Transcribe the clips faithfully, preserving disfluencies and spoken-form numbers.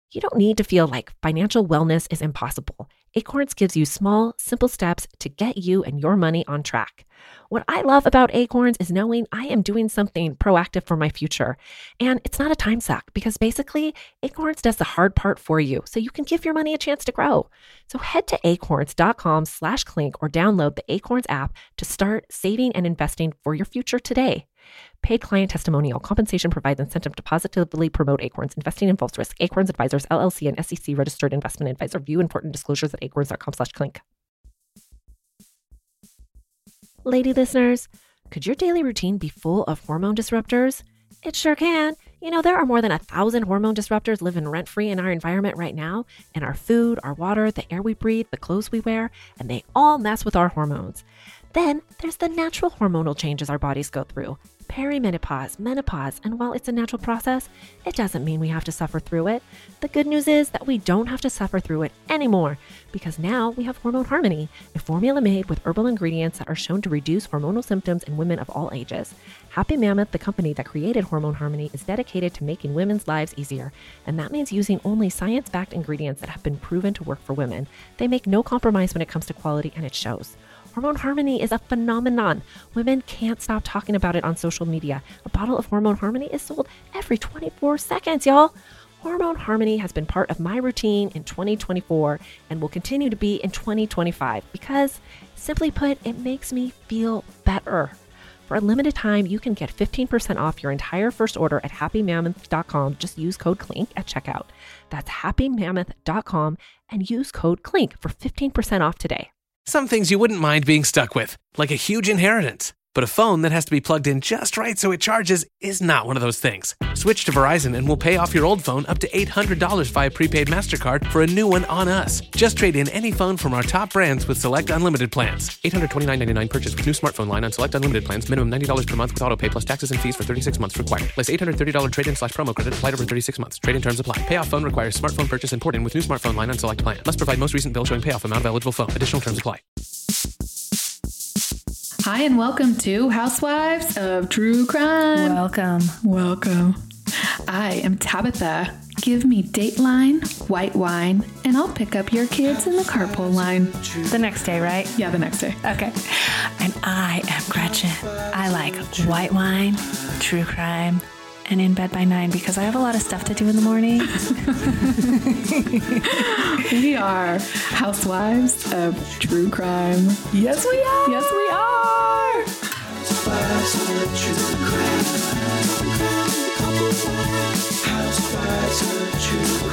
You don't need to feel like financial wellness is impossible. Acorns gives you small, simple steps to get you and your money on track. What I love about Acorns is knowing I am doing something proactive for my future. And it's not a time suck because basically Acorns does the hard part for you so you can give your money a chance to grow. So head to acorns.com slash clink or download the Acorns app to start saving and investing for your future today. Paid client testimonial. Compensation provides incentive to positively promote Acorns. Investing involves risk. Acorns Advisors, L L C, and S E C registered investment advisor. View important disclosures at acorns.com slash clink. Lady listeners, could your daily routine be full of hormone disruptors? It sure can. You know, there are more than a thousand hormone disruptors living rent-free in our environment right now, in our food, our water, the air we breathe, the clothes we wear, and they all mess with our hormones. Then there's the natural hormonal changes our bodies go through. Perimenopause, menopause, and while it's a natural process, it doesn't mean we have to suffer through it. The good news is that we don't have to suffer through it anymore because now we have Hormone Harmony, a formula made with herbal ingredients that are shown to reduce hormonal symptoms in women of all ages. Happy Mammoth, the company that created Hormone Harmony, is dedicated to making women's lives easier, and that means using only science-backed ingredients that have been proven to work for women. They make no compromise when it comes to quality, and it shows. Hormone Harmony is a phenomenon. Women can't stop talking about it on social media. A bottle of Hormone Harmony is sold every twenty-four seconds, y'all. Hormone Harmony has been part of my routine in twenty twenty-four and will continue to be in twenty twenty-five because, simply put, it makes me feel better. For a limited time, you can get fifteen percent off your entire first order at happy mammoth dot com. Just use code CLINK at checkout. That's happy mammoth dot com and use code CLINK for fifteen percent off today. Some things you wouldn't mind being stuck with, like a huge inheritance. But a phone that has to be plugged in just right so it charges is not one of those things. Switch to Verizon and we'll pay off your old phone up to eight hundred dollars via prepaid MasterCard for a new one on us. Just trade in any phone from our top brands with select unlimited plans. eight hundred twenty-nine dollars and ninety-nine cents purchase with new smartphone line on select unlimited plans. Minimum ninety dollars per month with auto pay plus taxes and fees for thirty-six months required. Less eight hundred thirty dollars trade-in slash promo credit applied over thirty-six months. Trade-in terms apply. Payoff phone requires smartphone purchase and port-in with new smartphone line on select plan. Must provide most recent bill showing payoff amount of eligible phone. Additional terms apply. Hi, and welcome to Housewives of True Crime. Welcome. Welcome. I am Tabitha. Give me Dateline, white wine, and I'll pick up your kids in the carpool line. The next day, right? Yeah, the next day. Okay. And I am Gretchen. I like white wine, true crime, and in bed by nine because I have a lot of stuff to do in the morning. We are Housewives of True Crime. Yes, we are. Yes, we are. Housewives of True Crime. Housewives of True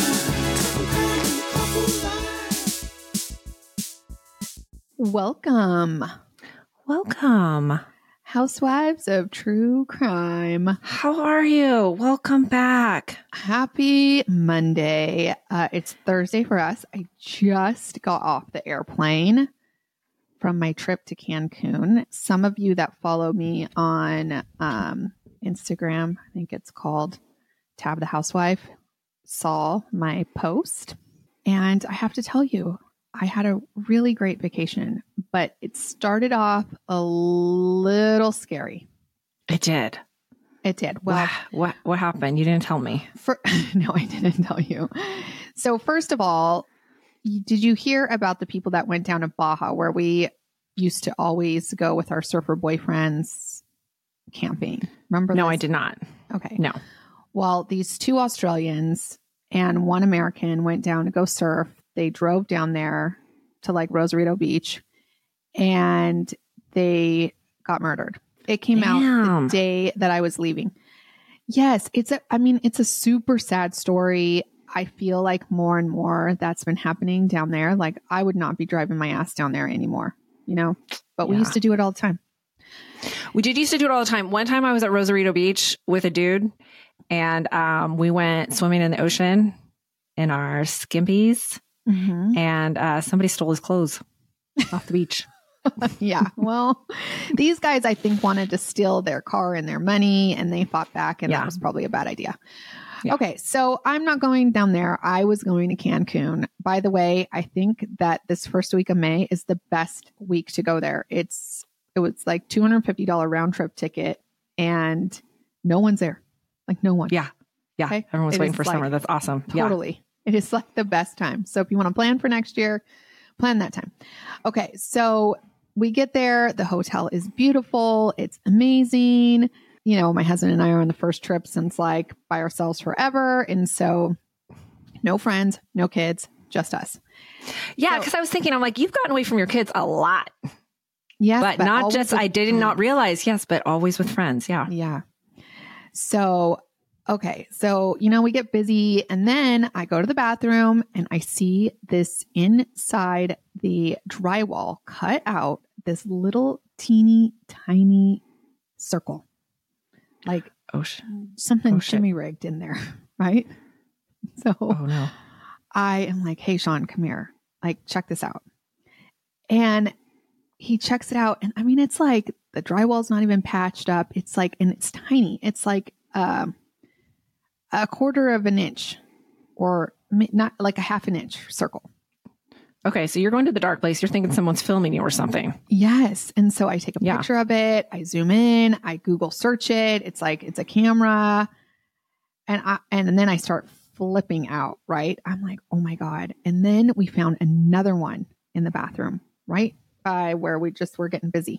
Crime. Welcome. Welcome. Housewives of True Crime. How are you? Welcome back. Happy Monday. Uh, it's Thursday for us. I just got off the airplane from my trip to Cancun. Some of you that follow me on um, Instagram, I think it's called Tab the Housewife, saw my post. And I have to tell you, I had a really great vacation, but it started off a little scary. It did. It did. Well, what, what, what happened? You didn't tell me. For, no, I didn't tell you. So first of all, did you hear about the people that went down to Baja where we used to always go with our surfer boyfriends camping? Remember? No, this? I did not. Okay. No. Well, these two Australians and one American went down to go surf. They drove down there to like Rosarito Beach and they got murdered. It came Damn. out the day that I was leaving. Yes, it's a, I mean, it's a super sad story. I feel like more and more that's been happening down there. Like I would not be driving my ass down there anymore, you know, but we yeah. used to do it all the time. We did used to do it all the time. One time I was at Rosarito Beach with a dude and um, we went swimming in the ocean in our skimpies mm-hmm. and uh, somebody stole his clothes off the beach. Yeah. Well, these guys, I think, wanted to steal their car and their money and they fought back and yeah. that was probably a bad idea. Yeah. Okay. So I'm not going down there. I was going to Cancun. By the way, I think that this first week of May is the best week to go there. It's, it was like two hundred fifty dollars round trip ticket and no one's there. Like no one. Yeah. Yeah. Okay? Everyone's It waiting is for like- summer. That's awesome. Totally. Yeah. It is like the best time. So if you want to plan for next year, plan that time. Okay. So we get there. The hotel is beautiful. It's amazing. You know, my husband and I are on the first trip since like by ourselves forever. And so no friends, no kids, just us. Yeah. So- Because I was thinking, I'm like, you've gotten away from your kids a lot. Yes. But, not always just, with I did friends. not realize, yes, but always with friends. Yeah. Yeah. So, okay. So, you know, we get busy and then I go to the bathroom and I see this inside the drywall cut out this little teeny tiny circle, like Oh, sh- something Oh, shit. shimmy rigged in there. Right. So oh no. I am like, hey, Sean, come here. Like, check this out. And he checks it out. And I mean, it's like the drywall's not even patched up. It's like, and it's tiny. It's like um, a quarter of an inch or mi- not like a half an inch circle. Okay. So you're going to the dark place. You're thinking someone's filming you or something. Yes. And so I take a Yeah. picture of it. I zoom in, I Google search it. It's like, it's a camera. And I, and then I start flipping out, right? I'm like, oh my God. And then we found another one in the bathroom, right by where we just were getting busy.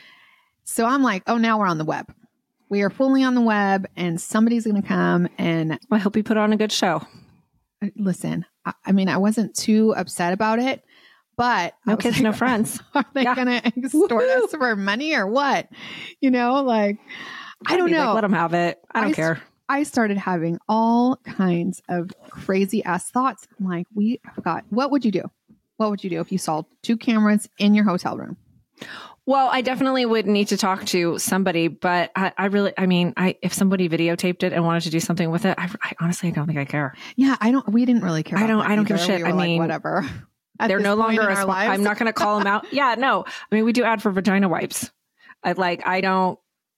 So I'm like, oh, now we're on the web. We are fully on the web and somebody's going to come and I hope you put on a good show. listen. I, I mean, I wasn't too upset about it, but I No was kids, like, no friends. Are they Yeah. going to extort us for money or what? You know, like, I don't Be like, know. let them have it. I don't I- care. I started having all kinds of crazy ass thoughts. I'm like, we forgot. What would you do? What would you do if you saw two cameras in your hotel room? Well, I definitely would need to talk to somebody, but I, I really, I mean, I if somebody videotaped it and wanted to do something with it, I, I honestly, I don't think I care. Yeah, I don't. We didn't really care. I about don't- that I don't give a either. shit. We were I like, mean, whatever. At They're this no point longer in a our spo- lives. I'm not going to call them out. Yeah, no. I mean, we do ad for vagina wipes. I like, I don't,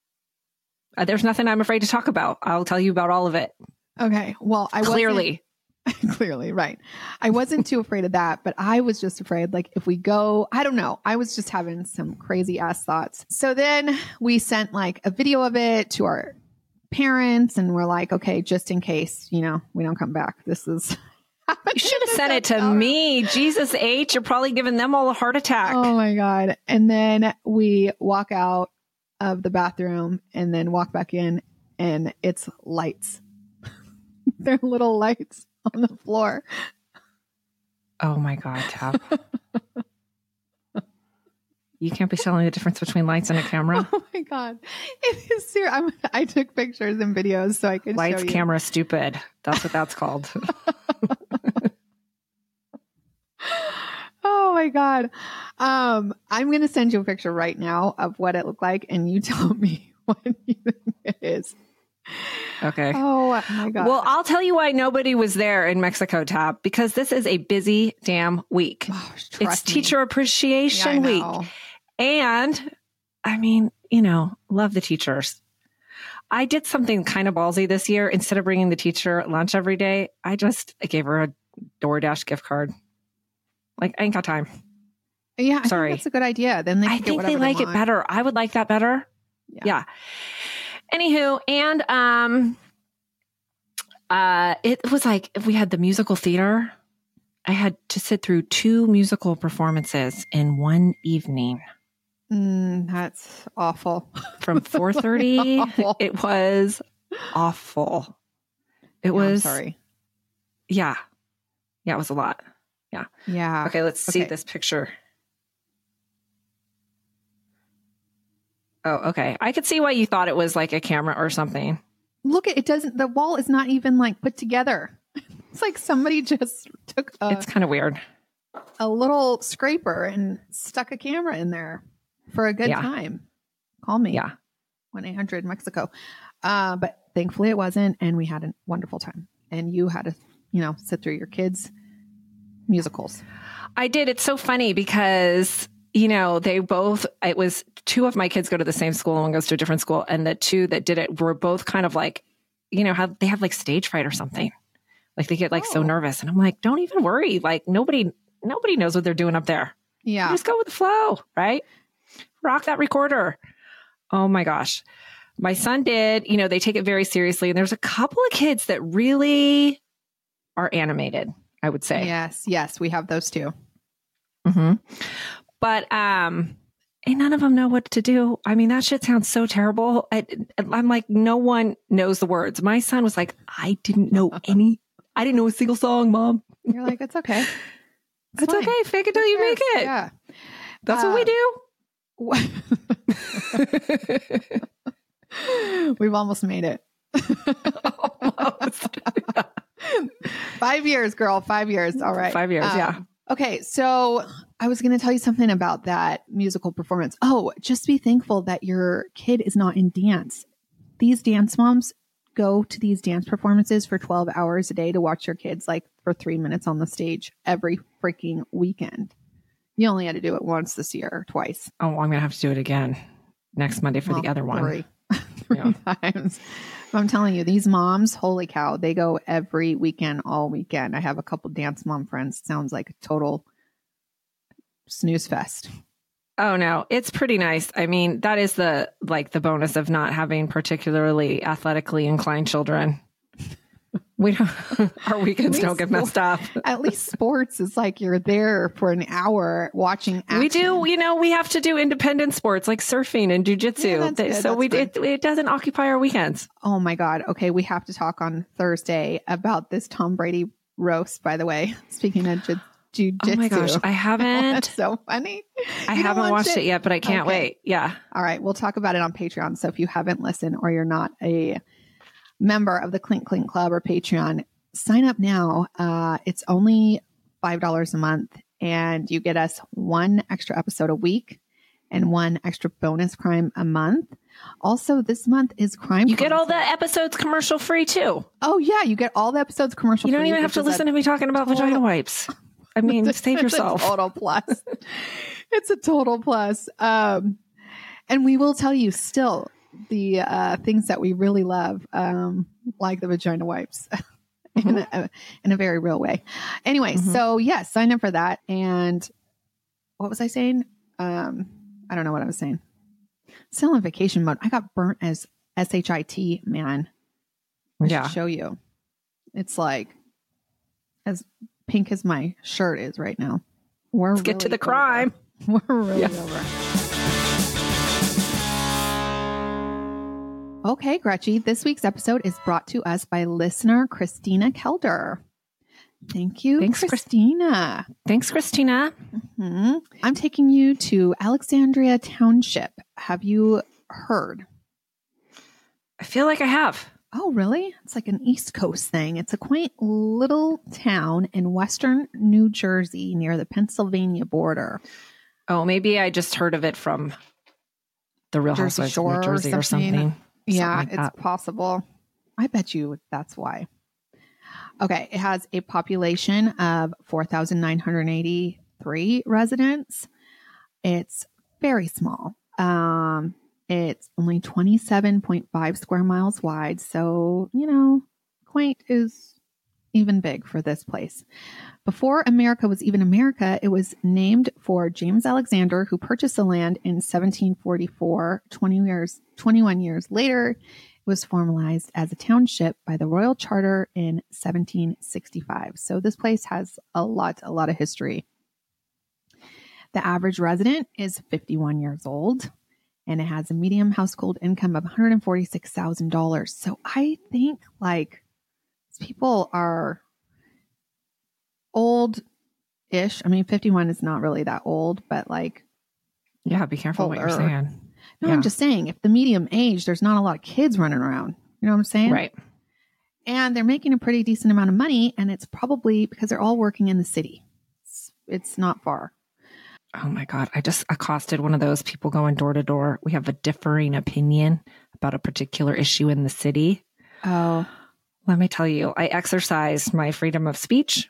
uh, there's nothing I'm afraid to talk about. I'll tell you about all of it. Okay. Well, I Clearly. wasn't, clearly right. I wasn't too afraid of that, but I was just afraid, like, if we go, I don't know. I was just having some crazy ass thoughts. So then we sent like a video of it to our parents, and we're like, okay, just in case, you know, we don't come back. This is. You should have sent it to me. Jesus H, you're probably giving them all a heart attack. Oh my God. And then we walk out of the bathroom and then walk back in, and it's lights. They're little lights on the floor. Oh my God, Tab. You can't be telling the difference between lights and a camera. Oh my God. It is serious. I'm, I took pictures and videos so I could Lights, show you. camera, stupid. That's what that's called. Oh my God. Um, I'm going to send you a picture right now of what it looked like, and you tell me what you think it is. Okay. Oh my God. Well, I'll tell you why nobody was there in Mexico, Tab, because this is a busy damn week. Oh, It's trust me. Teacher Yeah, I Appreciation Week. know. And I mean, you know, love the teachers. I did something kind of ballsy this year. Instead of bringing the teacher lunch every day, I just I gave her a DoorDash gift card. Like, I ain't got time. Yeah, I Sorry. think that's a good idea. Then they I can get think they whatever like it want. better. I would like that better. Yeah. Yeah. Anywho, and um uh it was like if we had the musical theater, I had to sit through two musical performances in one evening Mm, that's awful. from four thirty. Awful. It was awful. It Yeah, I'm was sorry. Yeah. Yeah, it was a lot. Yeah. Okay, let's see Okay. this picture. Oh, okay. I could see why you thought it was like a camera or something. Look at it. Doesn't the wall is not even like put together. It's like somebody just took a, It's kind of weird. a little scraper and stuck a camera in there for a good Yeah. time. Call me. Yeah. one eight hundred Mexico. Uh, but thankfully it wasn't, and we had a wonderful time. And you had to, you know, sit through your kids' musicals. I did. It's so funny because, you know, they both, it was two of my kids go to the same school and one goes to a different school. And the two that did it were both kind of like, you know, have, they have like stage fright or something. Like they get like so Oh. nervous. And I'm like, don't even worry. Like nobody, nobody knows what they're doing up there. Yeah. Just go with the flow, right? Rock that recorder. Oh my gosh. My son did, you know, they take it very seriously. And there's a couple of kids that really are animated, I would say. Yes. Yes. We have those too. Mm-hmm. But, um, and none of them know what to do. I mean, that shit sounds so terrible. I, I'm like, no one knows the words. My son was like, I didn't know any, I didn't know a single song, Mom. You're like, it's okay. It's, it's okay. Fake it till you make it. Yeah. That's uh, what we do. We've almost made it. Almost. Five years, girl. Five years. All right. Five years. Um, yeah. Okay. So I was going to tell you something about that musical performance. Oh, just be thankful that your kid is not in dance. These dance moms go to these dance performances for twelve hours a day to watch your kids like for three minutes on the stage every freaking weekend. You only had to do it once this year, or twice. Oh, I'm going to have to do it again next Monday for well, the other one. Three, three yeah. times. I'm telling you, these moms, holy cow, they go every weekend, all weekend. I have a couple dance mom friends. Sounds like a total snooze fest. Oh no, it's pretty nice. I mean, that is the like the bonus of not having particularly athletically inclined children. We don't, our weekends don't get messed up. At least sports is like you're there for an hour watching action. We do, you know, we have to do independent sports like surfing and jujitsu. Yeah, so we it, it doesn't occupy our weekends. Oh my God. Okay, we have to talk on Thursday about this Tom Brady roast, by the way. Speaking of ju- jujitsu. Oh my gosh, I haven't. That's so funny. I you haven't watched it? it yet, but I can't okay. wait. Yeah. All right, we'll talk about it on Patreon. So if you haven't listened or you're not a member of the Clink Clink Club or Patreon, sign up now. Uh, it's only five dollars a month and you get us one extra episode a week and one extra bonus crime a month. Also, this month is crime. You get all the episodes commercial free too. Oh yeah. You get all the episodes commercial free. You don't free, even have to listen to me talking about total, vagina wipes. I mean, save yourself. It's a total plus. It's a total plus. Um, and we will tell you still the uh, things that we really love, um, like the vagina wipes mm-hmm. in, a, in a very real way. Anyway, mm-hmm. so yes, yeah, sign up for that. And what was I saying? Um, I don't know what I was saying. Still in vacation mode. I got burnt as S H I T, man. I yeah. should show you. It's like as pink as my shirt is right now. We're Let's really get to the crime. Over. We're really yeah. over. Okay, Gretchen, this week's episode is brought to us by listener Christina Kelder. Thank you, Thanks, Christina. Thanks, Christina. Mm-hmm. I'm taking you to Alexandria Township. Have you heard? I feel like I have. Oh, really? It's like an East Coast thing. It's a quaint little town in western New Jersey near the Pennsylvania border. Oh, maybe I just heard of it from the Real Jersey Housewives Shore of New Jersey or something. something. Or something Yeah, like it's that. possible. I bet you that's why. Okay, it has a population of four thousand nine hundred eighty-three residents. It's very small. Um, it's only twenty-seven point five square miles wide. So, you know, quaint is even big for this place. Before America was even America, it was named for James Alexander, who purchased the land in seventeen forty-four. twenty years, twenty-one years later, it was formalized as a township by the Royal Charter in seventeen sixty-five. So this place has a lot, a lot of history. The average resident is fifty-one years old, and it has a median household income of one hundred forty-six thousand dollars. So I think like people are old-ish. I mean, fifty-one is not really that old, but like, yeah, be careful older. What you're saying. No, yeah. I'm just saying, if the medium age, there's not a lot of kids running around. You know what I'm saying? Right. And they're making a pretty decent amount of money, and it's probably because they're all working in the city. It's, it's not far. Oh my God. I just accosted one of those people going door to door. We have a differing opinion about a particular issue in the city. Oh. Let me tell you, I exercised my freedom of speech.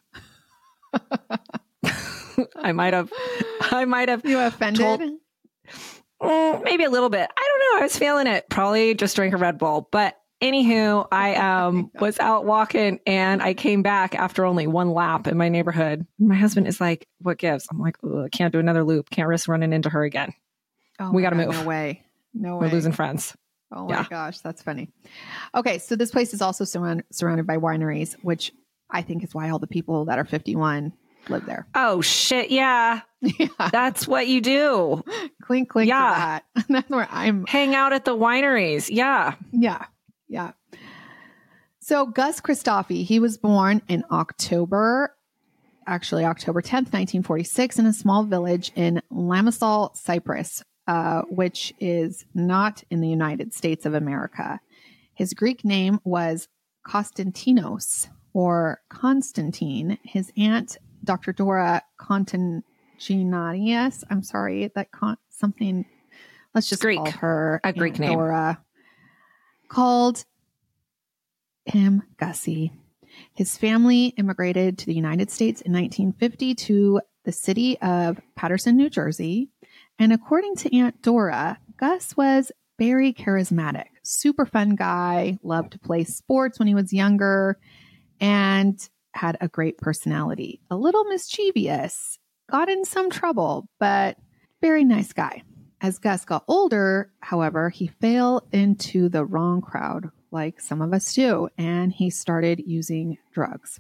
I might have, I might have. You offended? Told, mm, maybe a little bit. I don't know. I was feeling it. Probably just drank a Red Bull. But anywho, I um was out walking and I came back after only one lap in my neighborhood. My husband is like, what gives? I'm like, I can't do another loop. Can't risk running into her again. Oh, we got to move. No way. No way. We're losing friends. Oh Yeah. my gosh, that's funny. Okay, so this place is also surround, surrounded by wineries, which I think is why all the people that are fifty-one live there. Oh, shit. Yeah. Yeah. That's what you do. Clink, clink Yeah. to that. That's where I'm. Hang out at the wineries. Yeah. Yeah. Yeah. So Gus Christofi, he was born in October, actually October tenth, nineteen forty-six, in a small village in Limassol, Cyprus, uh, which is not in the United States of America. His Greek name was Konstantinos or Constantine. His aunt, Doctor Dora Contanginarius, I'm sorry, that con- something, let's just Greek. call her A Greek Aunt name. Dora, called him Gussie. His family immigrated to the United States in nineteen fifty to the city of Paterson, New Jersey. And according to Aunt Dora, Gus was very charismatic, super fun guy, loved to play sports when he was younger, and had a great personality. A little mischievous, got in some trouble, but very nice guy. As Gus got older, however, he fell into the wrong crowd, like some of us do, and he started using drugs.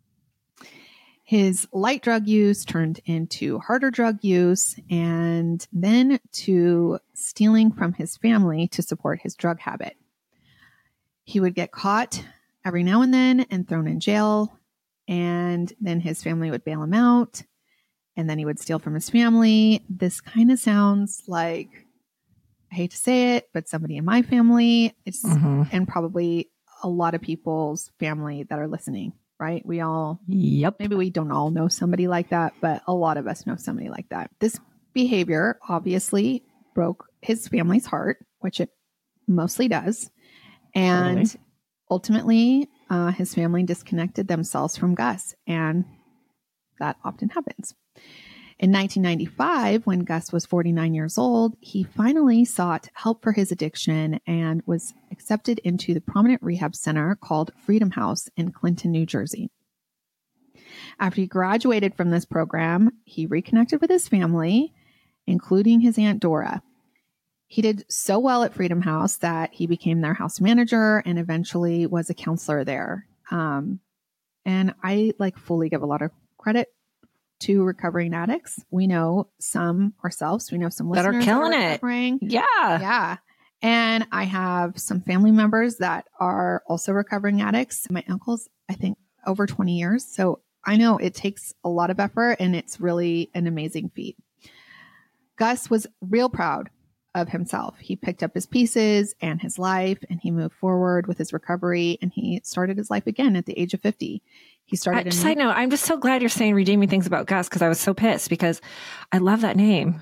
His light drug use turned into harder drug use and then to stealing from his family to support his drug habit. He would get caught every now and then and thrown in jail, and then his family would bail him out, and then he would steal from his family. This kind of sounds like, I hate to say it, but somebody in my family, it's Mm-hmm. and probably a lot of people's family that are listening, right? We all, Yep. maybe we don't all know somebody like that, but a lot of us know somebody like that. This behavior obviously broke his family's heart, which it mostly does. And Totally. ultimately, uh, his family disconnected themselves from Gus, and that often happens. In nineteen ninety-five, when Gus was forty-nine years old, he finally sought help for his addiction and was accepted into the prominent rehab center called Freedom House in Clinton, New Jersey. After he graduated from this program, he reconnected with his family, including his Aunt Dora. He did so well at Freedom House that he became their house manager and eventually was a counselor there. Um, and I like fully give a lot of credit to recovering addicts. We know some ourselves. We know some That are listeners killing that are it. recovering. Yeah. Yeah. And I have some family members that are also recovering addicts. My uncle's, I think, over twenty years. So I know it takes a lot of effort and it's really an amazing feat. Gus was real proud of himself. He picked up his pieces and his life and he moved forward with his recovery and he started his life again at the age of fifty. He started I, a side new- note, I'm just so glad you're saying redeeming things about Gus because I was so pissed because I love that name.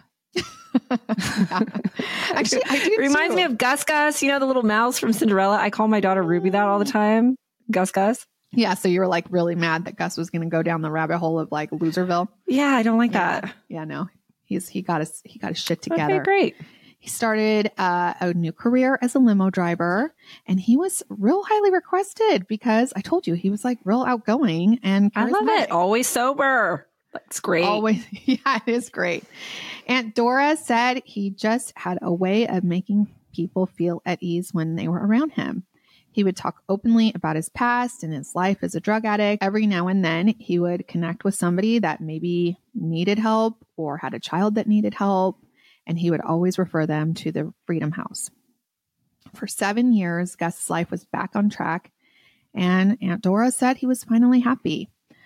Actually, I do It reminds too. me of Gus Gus, you know, the little mouse from Cinderella. I call my daughter Ruby that all the time. Gus Gus. Yeah, so you were like really mad that Gus was going to go down the rabbit hole of like Loserville. Yeah, I don't like Yeah. that. Yeah, no, he's he got his he got his shit together. Okay, great. He started uh, a new career as a limo driver, and he was real highly requested because I told you he was like real outgoing and I love charismatic. it. Always sober. That's great. Always, yeah, it is great. Aunt Dora said he just had a way of making people feel at ease when they were around him. He would talk openly about his past and his life as a drug addict. Every now and then, he would connect with somebody that maybe needed help or had a child that needed help, and he would always refer them to the Freedom House. For seven years, Gus's life was back on track, and Aunt Dora said he was finally happy.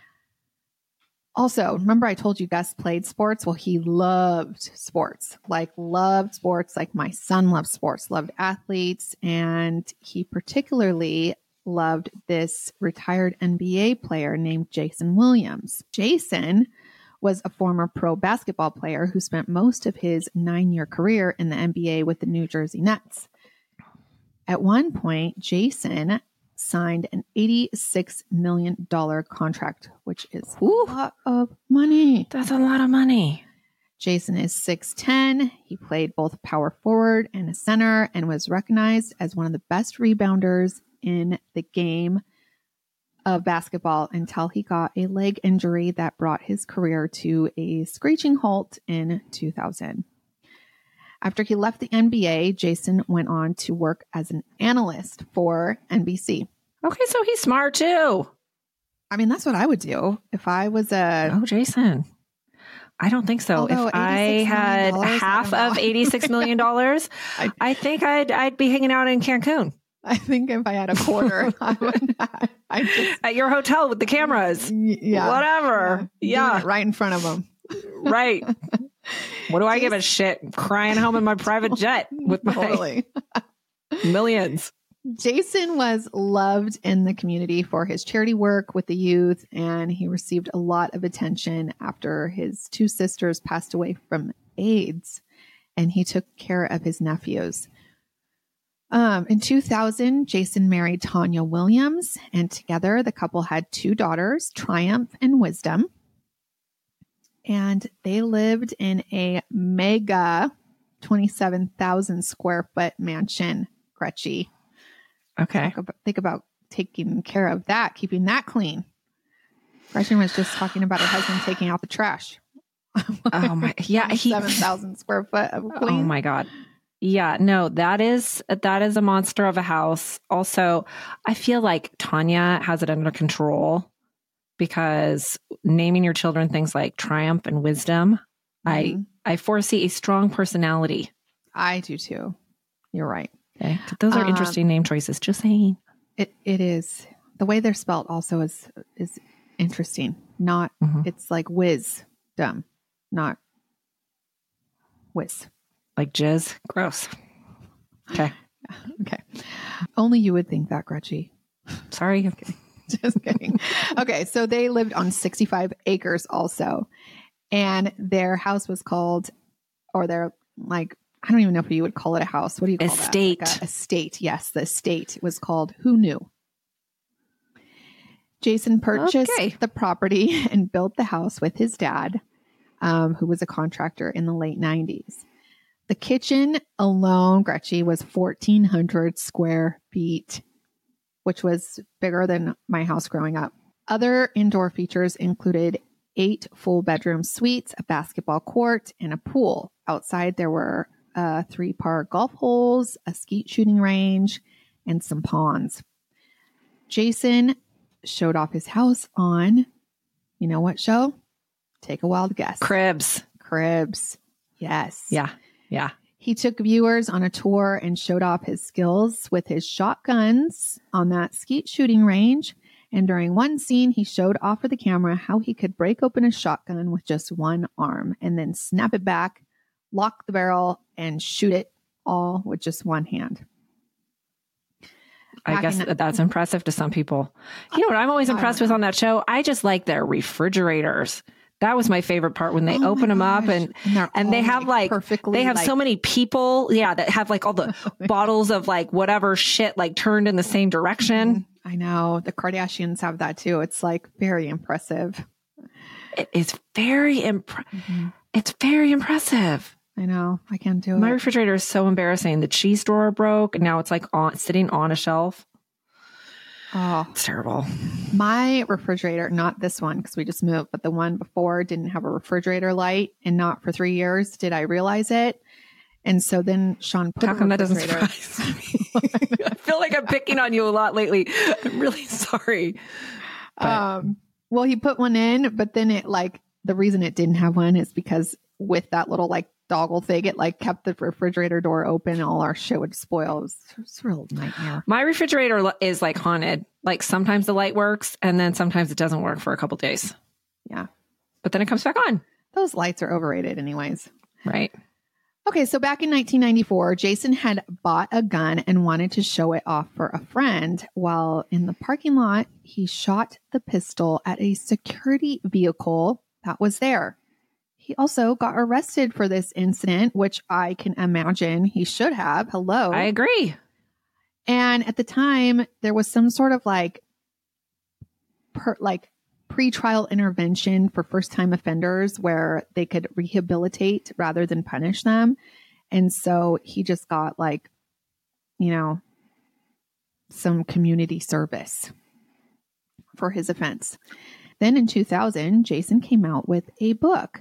Also, remember I told you Gus played sports? Well, he loved sports, like loved sports, like my son loves sports, loved athletes. And he particularly loved this retired N B A player named Jason Williams. Jason was a former pro basketball player who spent most of his nine-year career in the N B A with the New Jersey Nets. At one point, Jason signed an eighty-six million dollars contract, which is Ooh. a lot of money. That's a lot of money. Jason is six ten. He played both power forward and a center and was recognized as one of the best rebounders in the game of basketball until he got a leg injury that brought his career to a screeching halt in two thousand. After he left the N B A, Jason went on to work as an analyst for N B C. Okay, so he's smart too. I mean, that's what I would do if I was a... Oh, Jason. I don't think so. Although if I had half I of eighty-six million dollars, I, I think I'd I'd be hanging out in Cancun. I think if I had a quarter, I would not. I just, at your hotel with the cameras. Yeah. Whatever. Yeah. yeah. Right in front of them. Right. What do I give a shit? Crying home in my private jet with my totally. millions. Jason was loved in the community for his charity work with the youth, and he received a lot of attention after his two sisters passed away from AIDS, and he took care of his nephews. Um, in two thousand, Jason married Tanya Williams, and together the couple had two daughters, Triumph and Wisdom. And they lived in a mega twenty-seven thousand square foot mansion, Gretchen. Okay. About, think about taking care of that, keeping that clean. Gretchen was just talking about her husband taking out the trash. Oh my, yeah. He, seven thousand square foot of clean. Oh my God. Yeah, no, that is, that is a monster of a house. Also, I feel like Tanya has it under control because naming your children things like Triumph and Wisdom, mm-hmm. I, I foresee a strong personality. I do too. You're right. Okay. Those are interesting um, name choices. Just saying. It it is. The way they're spelled also is is interesting. Not mm-hmm. It's like wisdom, not whiz. Like jizz. Gross. Okay. Okay. Only you would think that, Gretchen. Sorry. Okay. Just kidding. Okay. So they lived on sixty-five acres also. And their house was called, or their like I don't even know if you would call it a house. What do you call estate. that? Like a estate. Yes, the estate was called Who Knew? Jason purchased okay. the property and built the house with his dad, um, who was a contractor in the late nineties. The kitchen alone, Gretchen, was fourteen hundred square feet, which was bigger than my house growing up. Other indoor features included eight full bedroom suites, a basketball court, and a pool. Outside, there were Uh, three par golf holes, a skeet shooting range, and some ponds. Jason showed off his house on, you know what show? Take a wild guess. Cribs. Cribs. Yes. Yeah. Yeah. He took viewers on a tour and showed off his skills with his shotguns on that skeet shooting range. And during one scene, he showed off for the camera how he could break open a shotgun with just one arm and then snap it back, lock the barrel, and shoot it all with just one hand. I guess that that's impressive to some people. You know what I'm always impressed with on that show? I just like their refrigerators. That was my favorite part when they oh open them up and and, and they have like they have like, so many people, yeah, that have like all the bottles of like whatever shit like turned in the same direction. I know the Kardashians have that too. It's like very impressive. It, it's very impre- mm-hmm. It's very impressive. I know. I can't do My it. My refrigerator is so embarrassing. The cheese drawer broke and now it's like on sitting on a shelf. Oh, it's terrible. My refrigerator, not this one because we just moved, but the one before didn't have a refrigerator light, and not for three years did I realize it. And so then Sean put How come that doesn't surprise me? I feel like I'm picking on you a lot lately. I'm really sorry. But. Um, well, he put one in, but then it like the reason it didn't have one is because with that little like doggle thing, it like kept the refrigerator door open. All our shit would spoil. It was, it was a real nightmare. My refrigerator is like haunted. Like sometimes the light works and then sometimes it doesn't work for a couple days. Yeah. But then it comes back on. Those lights are overrated anyways. Right. Okay. So back in nineteen ninety-four, Jason had bought a gun and wanted to show it off for a friend. While in the parking lot, he shot the pistol at a security vehicle that was there. He also got arrested for this incident, which I can imagine he should have. Hello. I agree. And at the time, there was some sort of like, per, like pre-trial intervention for first-time offenders where they could rehabilitate rather than punish them. And so he just got like, you know, some community service for his offense. Then in two thousand, Jason came out with a book.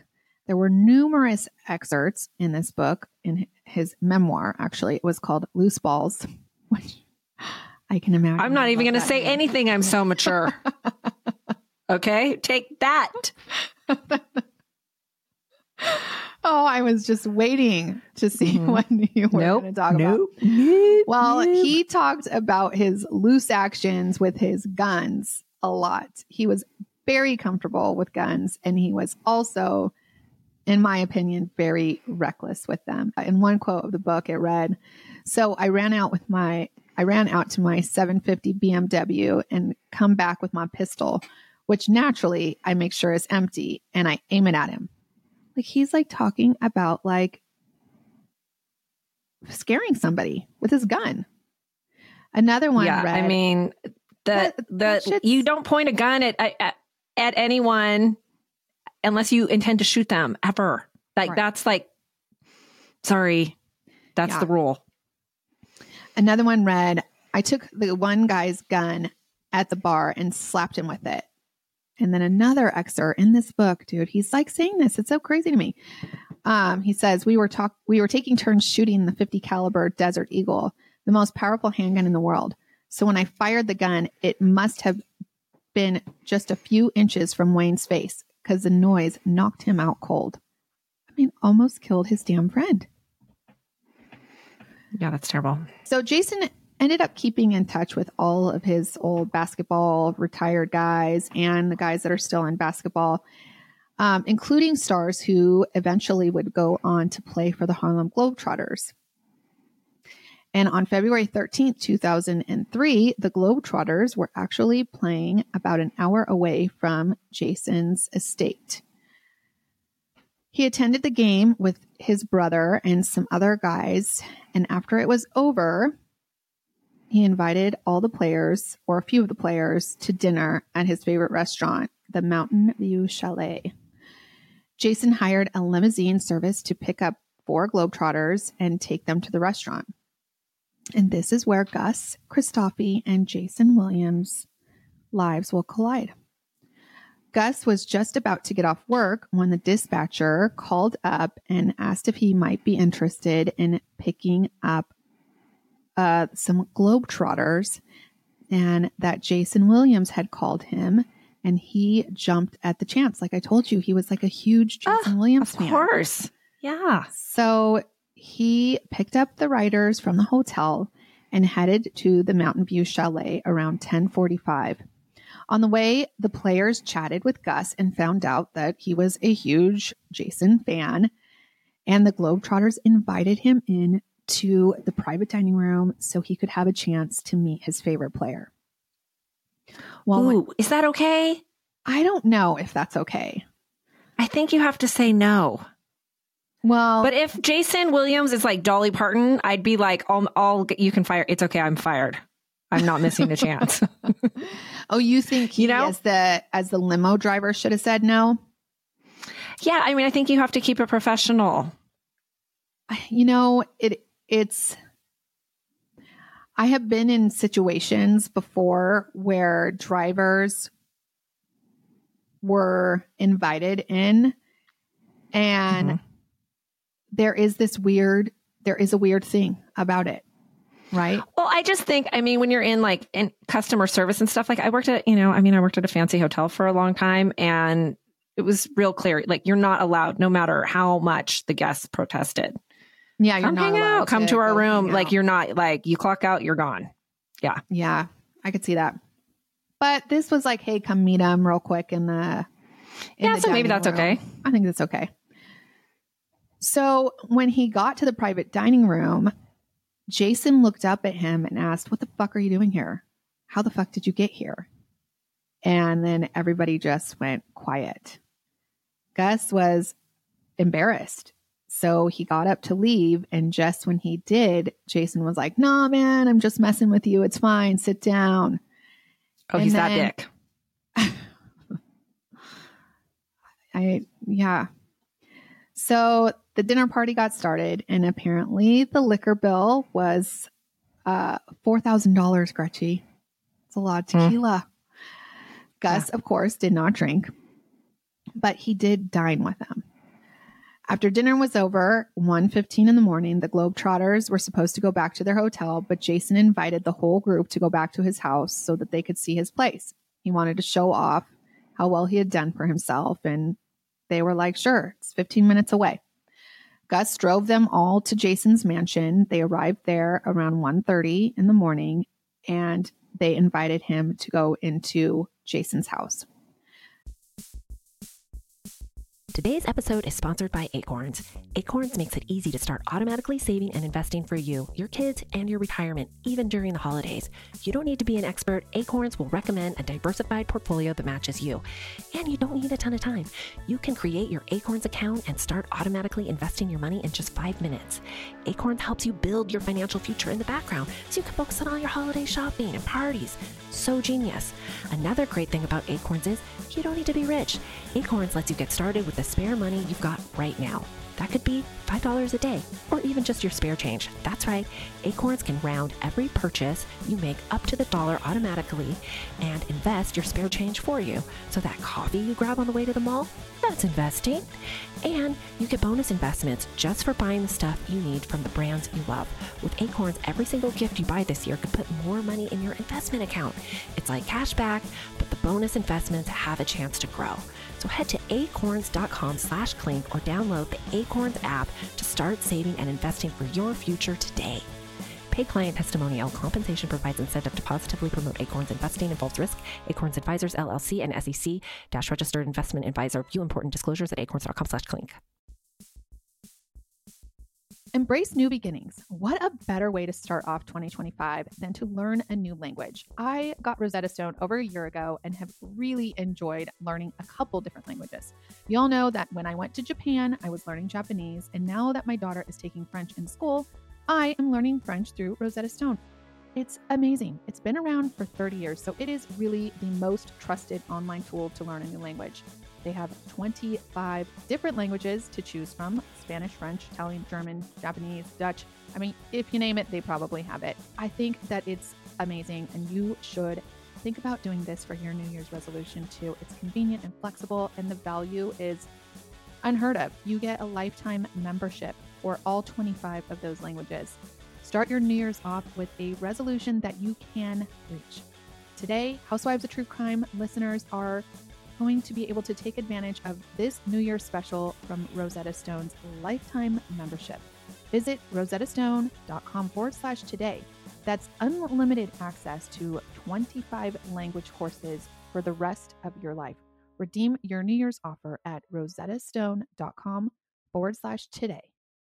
There were numerous excerpts in this book, in his memoir, actually. It was called Loose Balls, which I can imagine. I'm not even going to say name. anything. I'm so mature. Okay, take that. Oh, I was just waiting to see Mm-hmm. what you were Nope. going to talk Nope. about. Nope. Well, Nope. he talked about his loose actions with his guns a lot. He was very comfortable with guns, and he was also, in my opinion, very reckless with them. In one quote of the book, it read, "So I ran out with my, I ran out to my seven fifty B M W and come back with my pistol, which naturally I make sure is empty, and I aim it at him." Like, he's like talking about like scaring somebody with his gun. Another one Yeah, read, I mean, the That- the that shit's- you don't point a gun at, at at anyone unless you intend to shoot them ever. Like Right. that's like, sorry, that's Yeah. the rule. Another one read, "I took the one guy's gun at the bar and slapped him with it." And then another excerpt in this book, dude, he's like saying this. It's so crazy to me. Um, he says, we were talk we were taking turns shooting the fifty caliber Desert Eagle, the most powerful handgun in the world. So when I fired the gun, it must have been just a few inches from Wayne's face because the noise knocked him out cold. I mean, almost killed his damn friend. Yeah, that's terrible. So Jason ended up keeping in touch with all of his old basketball retired guys and the guys that are still in basketball, um, including stars who eventually would go on to play for the Harlem Globetrotters. And on February thirteenth, two thousand three, the Globetrotters were actually playing about an hour away from Jason's estate. He attended the game with his brother and some other guys, and after it was over, he invited all the players, or a few of the players, to dinner at his favorite restaurant, the Mountain View Chalet. Jason hired a limousine service to pick up four Globetrotters and take them to the restaurant. And this is where Gus Christofi and Jason Williams' lives will collide. Gus was just about to get off work when the dispatcher called up and asked if he might be interested in picking up uh, some Globetrotters, and that Jason Williams had called him, and he jumped at the chance. Like I told you, he was like a huge Jason Ah, Williams Of fan. course. Yeah. So he picked up the riders from the hotel and headed to the Mountain View Chalet around ten forty-five. On the way, the players chatted with Gus and found out that he was a huge Jason fan, and the Globetrotters invited him in to the private dining room so he could have a chance to meet his favorite player. Well, Ooh, is that okay? I don't know if that's okay. I think you have to say no. Well, But if Jason Williams is like Dolly Parton, I'd be like, "I'll, I'll you can fire. It's okay. I'm fired. I'm not missing the chance." oh, you think he, You know? as the as the limo driver, should have said no? Yeah, I mean, I think you have to keep it professional. You know, it it's I have been in situations before where drivers were invited in, and Mhm. there is this weird there is a weird thing about it, right? Well, I just think, I mean, when you're in like in customer service and stuff, like I worked at, you know, I mean, I worked at a fancy hotel for a long time, and it was real clear, like you're not allowed, no matter how much the guests protested. Yeah, you're Come not hang allowed out, come to our go room. hang Like out. you're not, like you clock out, you're gone. Yeah. Yeah, I could see that. But this was like, hey, come meet him real quick in the in Yeah, the so maybe dining that's room. okay. I think that's okay. So when he got to the private dining room, Jason looked up at him and asked, "What the fuck are you doing here? How the fuck did you get here?" And then everybody just went quiet. Gus was embarrassed. So he got up to leave. And just when he did, Jason was like, "Nah, man, I'm just messing with you. It's fine. Sit down." Oh, And he's then- that dick. I, yeah. So the dinner party got started, and apparently the liquor bill was uh, four thousand dollars, Gretchy. It's a lot of tequila. Gus, of course, did not drink, but he did dine with them. After dinner was over, one fifteen in the morning, the Globetrotters were supposed to go back to their hotel, but Jason invited the whole group to go back to his house so that they could see his place. He wanted to show off how well he had done for himself, and they were like, sure, it's fifteen minutes away. Gus drove them all to Jason's mansion. They arrived there around one thirty in the morning, and they invited him to go into Jason's house. Today's episode is sponsored by Acorns. Acorns makes it easy to start automatically saving and investing for you, your kids, and your retirement, even during the holidays. You don't need to be an expert. Acorns will recommend a diversified portfolio that matches you. And you don't need a ton of time. You can create your Acorns account and start automatically investing your money in just five minutes. Acorns helps you build your financial future in the background so you can focus on all your holiday shopping and parties. So genius. Another great thing about Acorns is you don't need to be rich. Acorns lets you get started with the spare money you've got right now. That could be five dollars a day or even just your spare change. That's right. Acorns can round every purchase you make up to the dollar automatically and invest your spare change for you. So that coffee you grab on the way to the mall, that's investing. And you get bonus investments just for buying the stuff you need from the brands you love. With Acorns, every single gift you buy this year could put more money in your investment account. It's like cash back, but the bonus investments have a chance to grow. So head to acorns.com slash clink or download the Acorns app to start saving and investing for your future today. Paid client testimonial. Compensation provides incentive to positively promote Acorns investing involves risk. Acorns Advisors, L L C, and S E C-registered investment advisor. View important disclosures at acorns.com slash clink. Embrace new beginnings. What a better way to start off twenty twenty-five than to learn a new language. I got Rosetta Stone over a year ago and have really enjoyed learning a couple different languages. You all know that when I went to Japan, I was learning Japanese, and now that my daughter is taking French in school, I am learning French through Rosetta Stone. It's amazing. It's been around for thirty years, so it is really the most trusted online tool to learn a new language. They have twenty-five different languages to choose from: Spanish, French, Italian, German, Japanese, Dutch. I mean, if you name it, they probably have it. I think that it's amazing, and you should think about doing this for your New Year's resolution too. It's convenient and flexible, and the value is unheard of. You get a lifetime membership for all twenty-five of those languages. Start your New Year's off with a resolution that you can reach. Today, Housewives of True Crime listeners are going to be able to take advantage of this New Year's special from Rosetta Stone's lifetime membership. Visit rosettastone.com forward slash today. That's unlimited access to twenty-five language courses for the rest of your life. Redeem your New Year's offer at rosettastone.com forward slash today.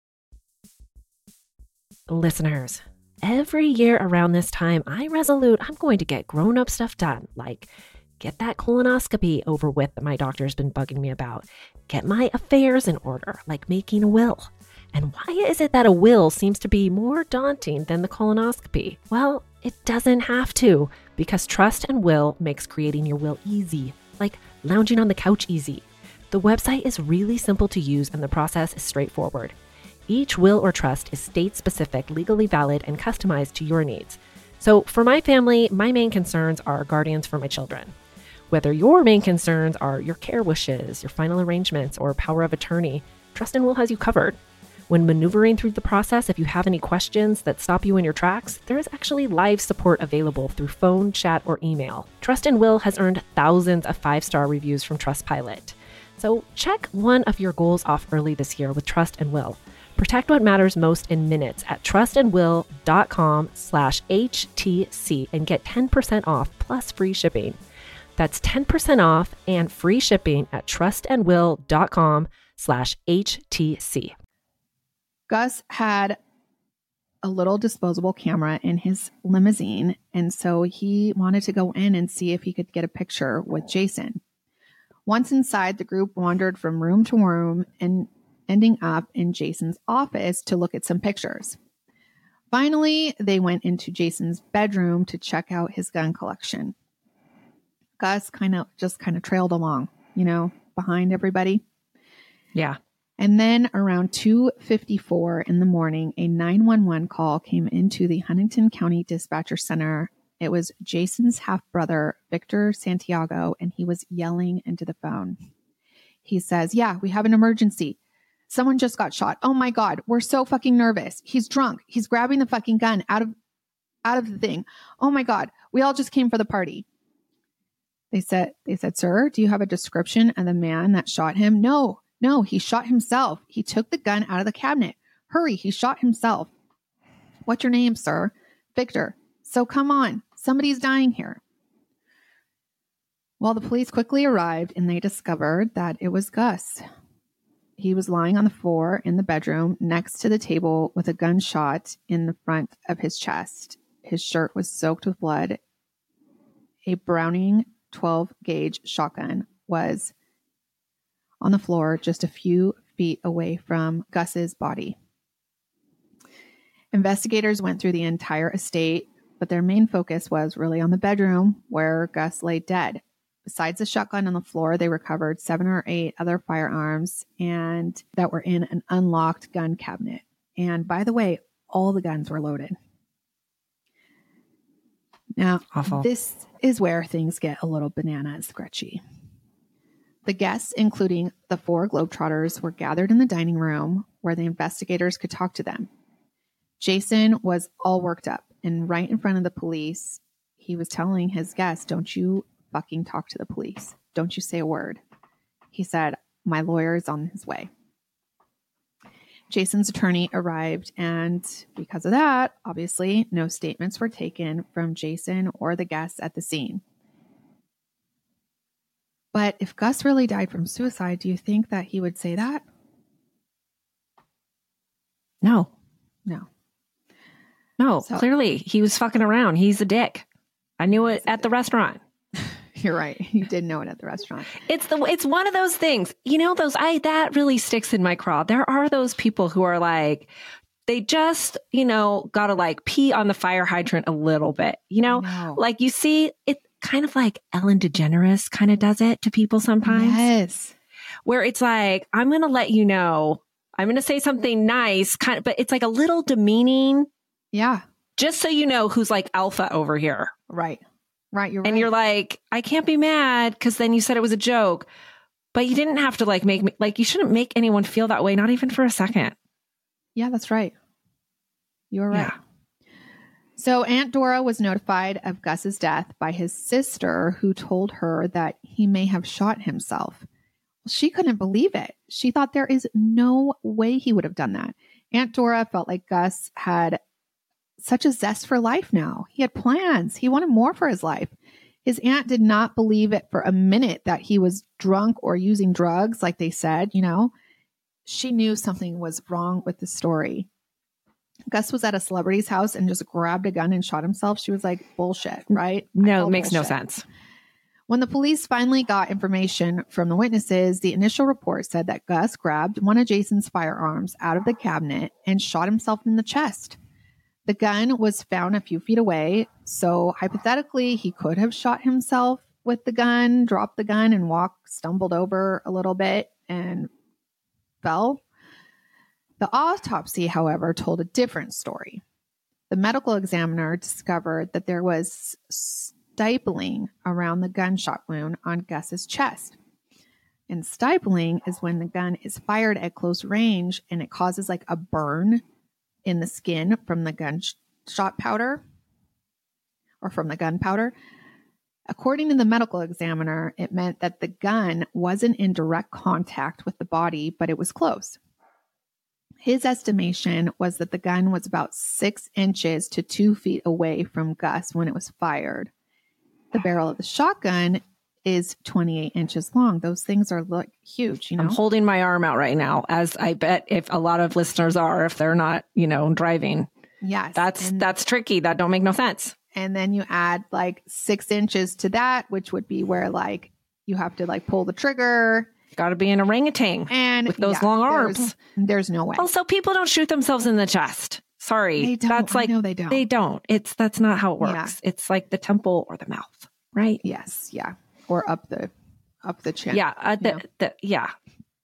Listeners, every year around this time, I resolute I'm going to get grown-up stuff done, like get that colonoscopy over with that my doctor's been bugging me about, get my affairs in order, like making a will. And why is it that a will seems to be more daunting than the colonoscopy? Well, it doesn't have to, because Trust and Will makes creating your will easy, like lounging on the couch easy. The website is really simple to use and the process is straightforward. Each will or trust is state-specific, legally valid, and customized to your needs. So for my family, my main concerns are guardians for my children. Whether your main concerns are your care wishes, your final arrangements, or power of attorney, Trust and Will has you covered. When maneuvering through the process, if you have any questions that stop you in your tracks, there is actually live support available through phone, chat, or email. Trust and Will has earned thousands of five-star reviews from Trustpilot. So check one of your goals off early this year with Trust and Will. Protect what matters most in minutes at trustandwill.com slash HTC and get ten percent off plus free shipping. That's ten percent off and free shipping at trustandwill.com slash HTC. Gus had a little disposable camera in his limousine, and so he wanted to go in and see if he could get a picture with Jason. Once inside, the group wandered from room to room and ending up in Jason's office to look at some pictures. Finally, they went into Jason's bedroom to check out his gun collection. Gus kind of just kind of trailed along, you know, behind everybody. Yeah. And then around two fifty-four in the morning, a nine one one call came into the Huntington County Dispatcher Center. It was Jason's half-brother, Victor Santiago, and he was yelling into the phone. He says, yeah, we have an emergency. Someone just got shot. Oh my God. We're so fucking nervous. He's drunk. He's grabbing the fucking gun out of, out of the thing. Oh my God. We all just came for the party. They said, they said, sir, do you have a description of the man that shot him? No, no, he shot himself. He took the gun out of the cabinet. Hurry. He shot himself. What's your name, sir? Victor. So come on. Somebody's dying here. Well, the police quickly arrived and they discovered that it was Gus. He was lying on the floor in the bedroom next to the table with a gunshot in the front of his chest. His shirt was soaked with blood. A Browning twelve gauge shotgun was on the floor just a few feet away from Gus's body. Investigators went through the entire estate, but their main focus was really on the bedroom where Gus lay dead. Besides the shotgun on the floor, they recovered seven or eight other firearms and that were in an unlocked gun cabinet. And by the way, all the guns were loaded. Now, Awful. This is where things get a little banana and sketchy. The guests, including the four Globetrotters, were gathered in the dining room where the investigators could talk to them. Jason was all worked up, and right in front of the police, he was telling his guests, don't you fucking talk to the police. Don't you say a word. He said, my lawyer is on his way. Jason's attorney arrived, and because of that, obviously, no statements were taken from Jason or the guests at the scene. But if Gus really died from suicide, do you think that he would say that? No. No. No, So, clearly he was fucking around. He's a dick. I knew it at the restaurant. You're right. You did know it at the restaurant. It's the it's one of those things. You know, those I that really sticks in my craw. There are those people who are like, they just, you know, gotta like pee on the fire hydrant a little bit. You know, know. Like you see it kind of like Ellen DeGeneres kind of does it to people sometimes. Yes. Where it's like, I'm gonna let you know, I'm gonna say something nice, kind of, but it's like a little demeaning. Yeah. Just so you know who's like alpha over here. Right. Right. You're right. And you're like, I can't be mad because then you said it was a joke, but you didn't have to like make me like, you shouldn't make anyone feel that way. Not even for a second. Yeah, that's right. You're right. Yeah. So Aunt Dora was notified of Gus's death by his sister, who told her that he may have shot himself. Well, she couldn't believe it. She thought there is no way he would have done that. Aunt Dora felt like Gus had such a zest for life now. He had plans. He wanted more for his life. His aunt did not believe it for a minute that he was drunk or using drugs, like they said, you know. She knew something was wrong with the story. Gus was at a celebrity's house and just grabbed a gun and shot himself. She was like, bullshit, right? No, it makes bullshit. no sense. When the police finally got information from the witnesses, the initial report said that Gus grabbed one of Jason's firearms out of the cabinet and shot himself in the chest. The gun was found a few feet away, so hypothetically, he could have shot himself with the gun, dropped the gun, and walked, stumbled over a little bit and fell. The autopsy, however, told a different story. The medical examiner discovered that there was stippling around the gunshot wound on Gus's chest. And stippling is when the gun is fired at close range and it causes like a burn in the skin from the gunshot powder or from the gunpowder. According to the medical examiner, it meant that the gun wasn't in direct contact with the body, but it was close. His estimation was that the gun was about six inches to two feet away from Gus when it was fired. The barrel of the shotgun is twenty-eight inches long. Those things are look huge, you know. I'm holding my arm out right now, as I bet if a lot of listeners are, if they're not, you know, driving. Yes. That's and, that's tricky. That don't make no sense. And then you add like six inches to that, which would be where like you have to like pull the trigger. Got to be an orangutan and with those yeah, long arms. There's, there's no way. Also, people don't shoot themselves in the chest. Sorry. They don't. That's like, no, they don't. They don't. It's that's not how it works. Yeah. It's like the temple or the mouth, right? Yes. Yeah. Or up the up the chin. Yeah. Uh, the, the, yeah.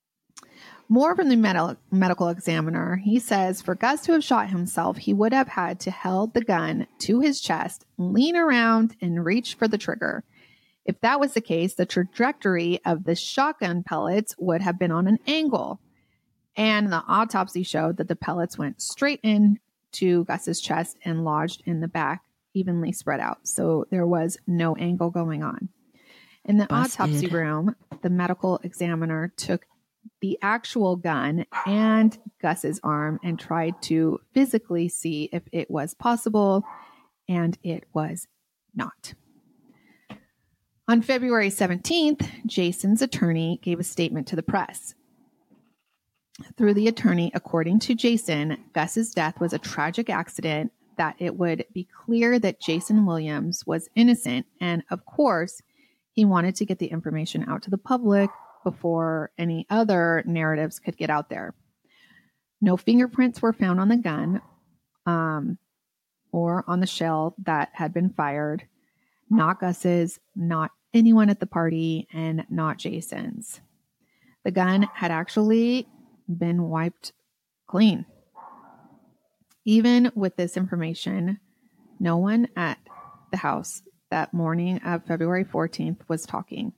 More from the med- medical examiner. He says for Gus to have shot himself, he would have had to held the gun to his chest, lean around, and reach for the trigger. If that was the case, the trajectory of the shotgun pellets would have been on an angle. And the autopsy showed that the pellets went straight into Gus's chest and lodged in the back, evenly spread out. So there was no angle going on. In the Busted. autopsy room, the medical examiner took the actual gun and Gus's arm and tried to physically see if it was possible, and it was not. On February seventeenth, Jason's attorney gave a statement to the press. Through the attorney, according to Jason, Gus's death was a tragic accident, that it would be clear that Jason Williams was innocent, and of course, he wanted to get the information out to the public before any other narratives could get out there. No fingerprints were found on the gun um, or on the shell that had been fired. Not Gus's, not anyone at the party, and not Jason's. The gun had actually been wiped clean. Even with this information, no one at the house that morning of February fourteenth was talking.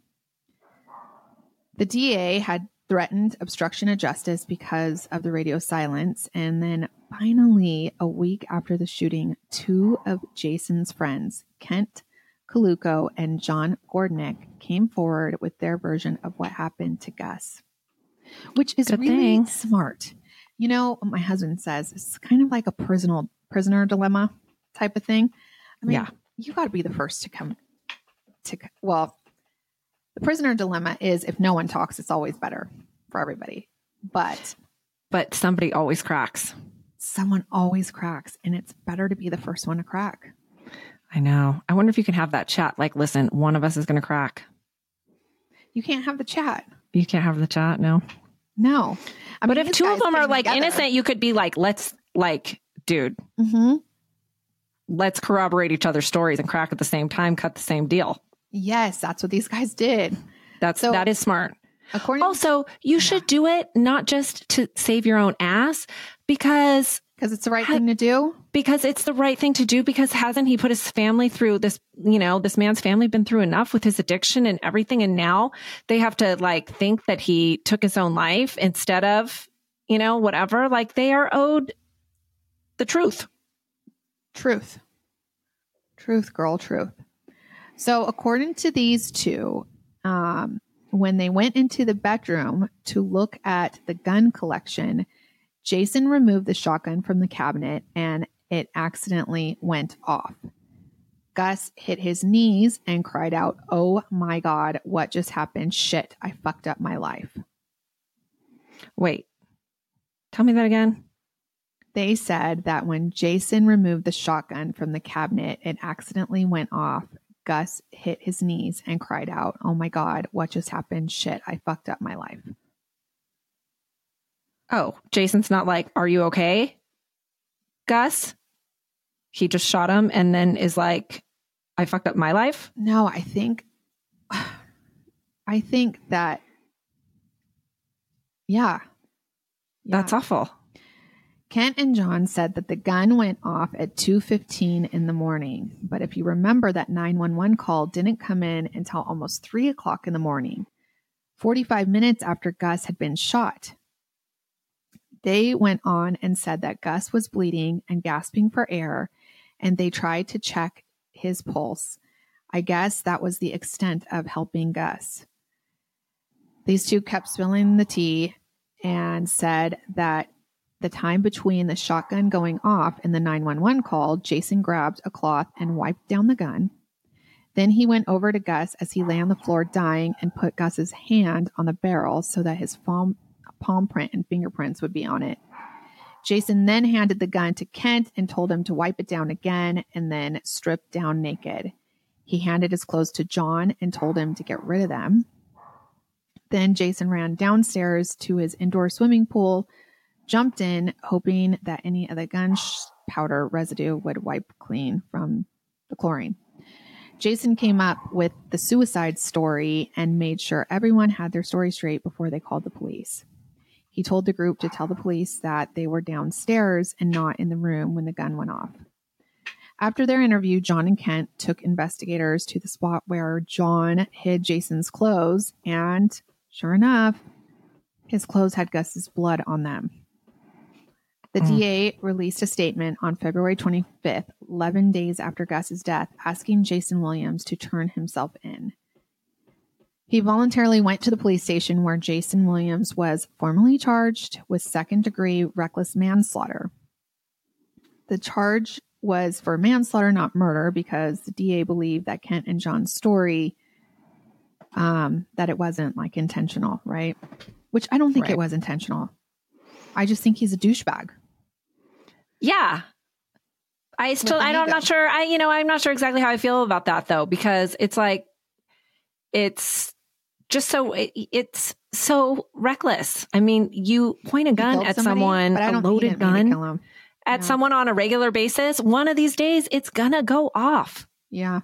The D A had threatened obstruction of justice because of the radio silence, and then finally, a week after the shooting, two of Jason's friends, Kent Kaluko and John Gordnick, came forward with their version of what happened to Gus, which is Good really thing. smart. You know, my husband says it's kind of like a prisoner prisoner dilemma type of thing. I mean, Yeah. you got to be the first to come to, well, the prisoner dilemma is if no one talks, it's always better for everybody. But But somebody always cracks. someone always cracks, and it's better to be the first one to crack. I know. I wonder if you can have that chat. Like, listen, one of us is going to crack. You can't have the chat. You can't have the chat. No. No. I But mean, if these two of guys them came are like together. innocent, you could be like, let's like, dude, Mm-hmm. let's corroborate each other's stories and crack at the same time, cut the same deal. Yes, that's what these guys did. That's, So- that is smart. According Also, you should do it not just to save your own ass, because because it's the right thing to do. because it's the right thing to do, because hasn't he put his family through this, you know, this man's family been through enough with his addiction and everything, and now they have to like think that he took his own life instead of, you know, whatever. Like, they are owed the truth. Truth. Truth, girl, truth. So according to these two, um, when they went into the bedroom to look at the gun collection, Jason removed the shotgun from the cabinet and it accidentally went off. Gus hit his knees and cried out, "Oh my God, what just happened? Shit, I fucked up my life." Wait, tell me that again. They said that when Jason removed the shotgun from the cabinet, it accidentally went off. Gus hit his knees and cried out, "Oh my God, what just happened? Shit, I fucked up my life." Oh, Jason's not like, "Are you okay, Gus?" He just shot him and then is like, "I fucked up my life." No, I think, I think that, yeah. That's Yeah. awful. Kent and John said that the gun went off at two fifteen in the morning. But if you remember, that nine one one call didn't come in until almost three o'clock in the morning, forty-five minutes after Gus had been shot. They went on and said that Gus was bleeding and gasping for air, and they tried to check his pulse. I guess that was the extent of helping Gus. These two kept spilling the tea and said that the time between the shotgun going off and the nine one one call, Jason grabbed a cloth and wiped down the gun. Then he went over to Gus as he lay on the floor dying and put Gus's hand on the barrel so that his palm, palm print and fingerprints would be on it. Jason then handed the gun to Kent and told him to wipe it down again and then strip down naked. He handed his clothes to John and told him to get rid of them. Then Jason ran downstairs to his indoor swimming pool, jumped in, hoping that any of the gunpowder residue would wipe clean from the chlorine. Jason came up with the suicide story and made sure everyone had their story straight before they called the police. He told the group to tell the police that they were downstairs and not in the room when the gun went off. After their interview, John and Kent took investigators to the spot where John hid Jason's clothes, and sure enough, His clothes had Gus's blood on them. The mm. D A released a statement on February twenty-fifth, eleven days after Gus's death, asking Jason Williams to turn himself in. He voluntarily went to the police station where Jason Williams was formally charged with second-degree reckless manslaughter. The charge was for manslaughter, not murder, because the D A believed that Kent and John's story, um, that it wasn't like intentional, right? Which I don't think right. it was intentional. I just think he's a douchebag. Yeah. I still, I don't, I'm not sure. I, you know, I'm not sure exactly how I feel about that though, because it's like, it's just so, it, it's so reckless. I mean, you point a gun at somebody, someone, a loaded gun at yeah. someone on a regular basis. One of these days, it's gonna go off. Yeah.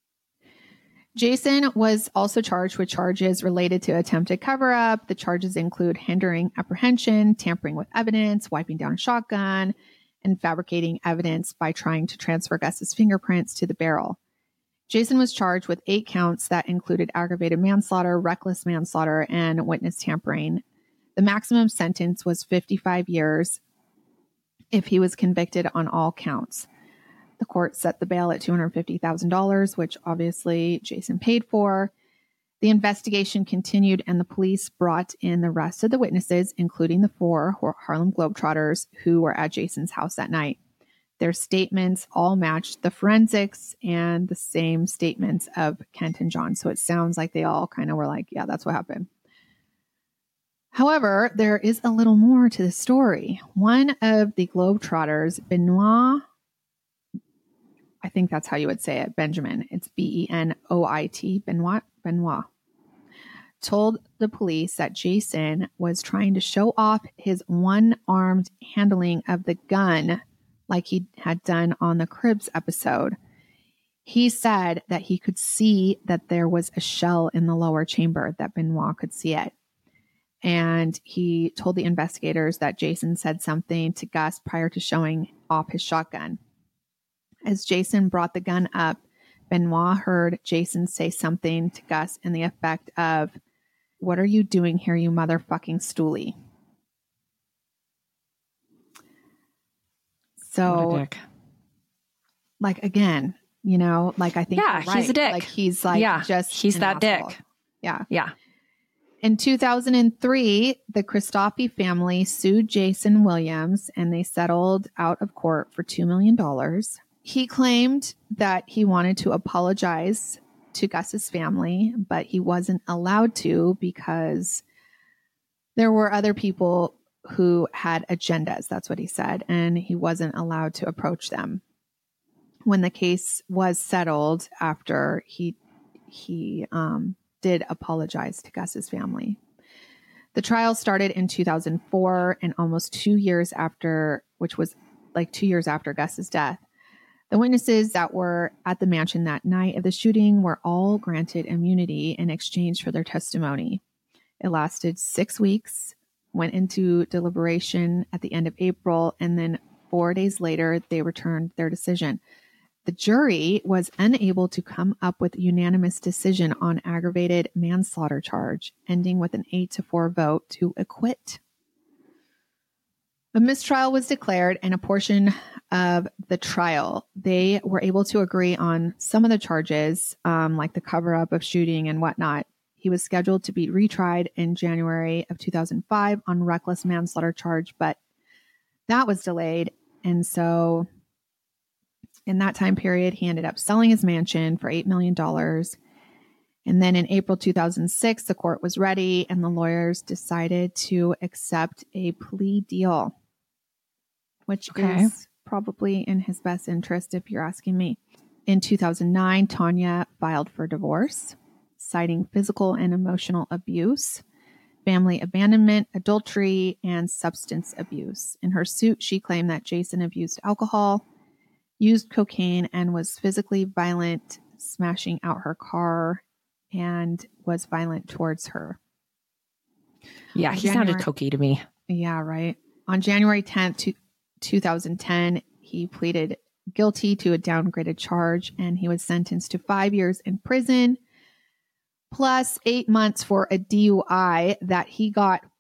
Jason was also charged with charges related to attempted cover-up. The charges include hindering apprehension, tampering with evidence, wiping down a shotgun, and fabricating evidence by trying to transfer Gus's fingerprints to the barrel. Jason was charged with eight counts that included aggravated manslaughter, reckless manslaughter, and witness tampering. The maximum sentence was fifty-five years if he was convicted on all counts. The court set the bail at two hundred fifty thousand dollars, which obviously Jason paid for. The investigation continued, and the police brought in the rest of the witnesses, including the four Harlem Globetrotters who were at Jason's house that night. Their statements all matched the forensics and the same statements of Kent and John. So it sounds like they all kind of were like, yeah, that's what happened. However, there is a little more to the story. One of the Globetrotters, Benoit, I think that's how you would say it, Benjamin. It's B E N O I T, Benoit, Benoit, told the police that Jason was trying to show off his one-armed handling of the gun like he had done on the Cribs episode. He said that he could see that there was a shell in the lower chamber, that Benoit could see it. And he told the investigators that Jason said something to Gus prior to showing off his shotgun. As Jason brought the gun up, Benoit heard Jason say something to Gus in the effect of, "What are you doing here, you motherfucking stoolie?" So, what a dick. Like, again, you know, like I think yeah, you're right. he's a dick. Like he's like yeah, just he's that asshole. dick. Yeah, yeah. In two thousand three, the Christofi family sued Jason Williams, and they settled out of court for two million dollars. He claimed that he wanted to apologize to Gus's family, but he wasn't allowed to because there were other people who had agendas. That's what he said. And he wasn't allowed to approach them. When the case was settled after he, he um, did apologize to Gus's family. The trial started in two thousand four, and almost two years after, which was like two years after Gus's death. The witnesses that were at the mansion that night of the shooting were all granted immunity in exchange for their testimony. It lasted six weeks, went into deliberation at the end of April, and then four days later, they returned their decision. The jury was unable to come up with a unanimous decision on aggravated manslaughter charge, ending with an eight to four vote to acquit. A mistrial was declared, and a portion of the trial, they were able to agree on some of the charges, um, like the cover-up of shooting and whatnot. He was scheduled to be retried in January of two thousand five on reckless manslaughter charge, but that was delayed. And so in that time period, he ended up selling his mansion for eight million dollars. And then in April two thousand six, the court was ready, and the lawyers decided to accept a plea deal, which okay. is probably in his best interest if you're asking me. In two thousand nine, Tanya filed for divorce, citing physical and emotional abuse, family abandonment, adultery, and substance abuse. In her suit, she claimed that Jason abused alcohol, used cocaine, and was physically violent, smashing out her car, and was violent towards her. Yeah, On he January, sounded cokey to me. Yeah, right. On January tenth, two thousand ten, he pleaded guilty to a downgraded charge, and he was sentenced to five years in prison, plus eight months for a D U I that he got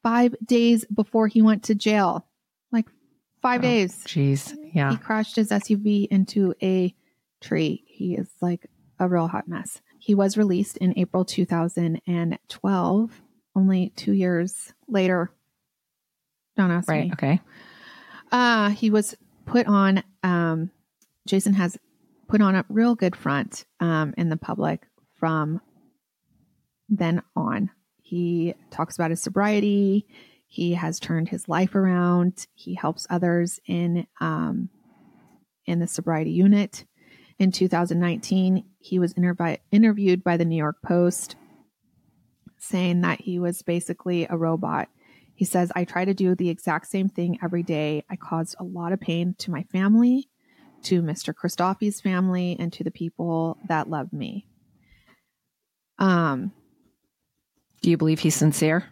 five days before he went to jail. Like five Oh, days. Jeez. Yeah. He crashed his S U V into a tree. He is like a real hot mess. He was released in April two thousand twelve, only two years later. Don't ask Right. me. Okay. Uh, he was put on, um, Jason has put on a real good front um, in the public from then on. He talks about his sobriety. He has turned his life around. He helps others in um, in the sobriety unit. In two thousand nineteen, he was intervi- interviewed by the New York Post, saying that he was basically a robot. He says, I try to do the exact same thing every day. I caused a lot of pain to my family, to Mister Christoffy's family, and to the people that love me. Um, Do you believe he's sincere?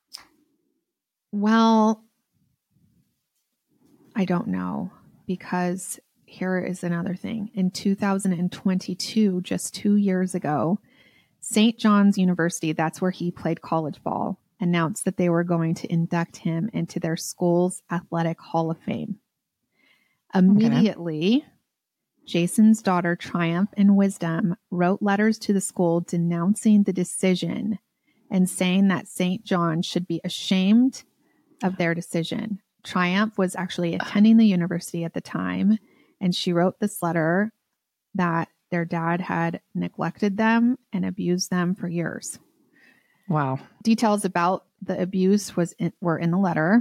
Well, I don't know, because here is another thing. In two thousand twenty-two, just two years ago, Saint John's University, that's where he played college ball, announced that they were going to induct him into their school's athletic hall of fame. Immediately, okay. Jason's daughter, Triumph and Wisdom, wrote letters to the school denouncing the decision and saying that Saint John should be ashamed of their decision. Triumph was actually attending the university at the time, and she wrote this letter that their dad had neglected them and abused them for years. Wow. Details about the abuse was in, were in the letter.